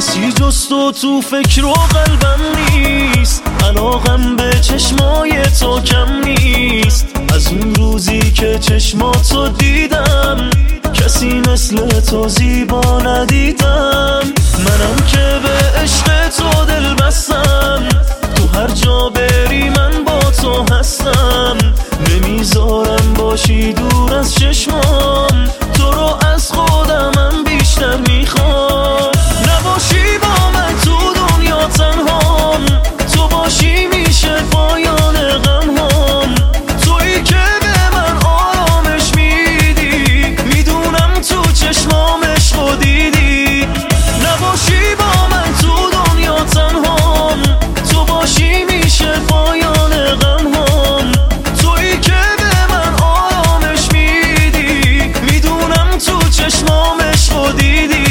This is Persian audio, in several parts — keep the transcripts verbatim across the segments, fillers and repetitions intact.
کسی جز تو تو فکر و قلبم نیست، علاقم به چشمای تو کم نیست. از اون روزی که چشماتو دیدم کسی مثل تو زیبا ندیدم. منم که به عشق تو دل بستم، تو هر جا بری من با تو هستم. نمیذارم باشی دور از چشمام، تو رو از خودمم بیشتر میخوام. نباشی با من تو دنیا تنهام، تو باشی میشه پایان غمهام. تویی که به من آرامش میدی، میدونم تو چشمام عشقو دیدی. نباشی با من تو دنیا تنهام، تو باشی میشه پایان غمهام. تویی که به من آرامش میدی، میدونم تو چشمام عشقو دیدی.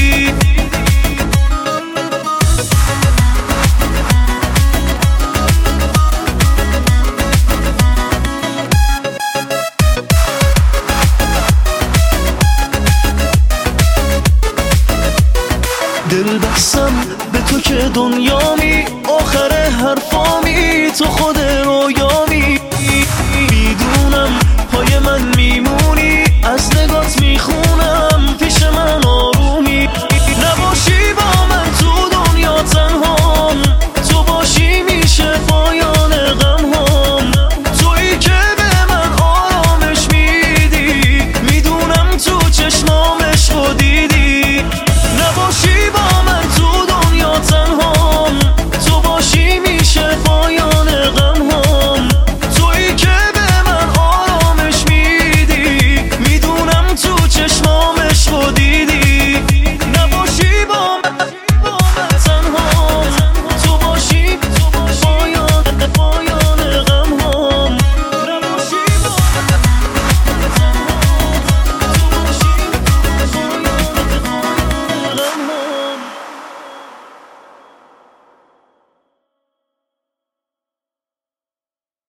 دل بستم به تو که دنیامی، آخر حرفامی تو خود رویامی. میدونم پای من میمونی، از نگات میخونم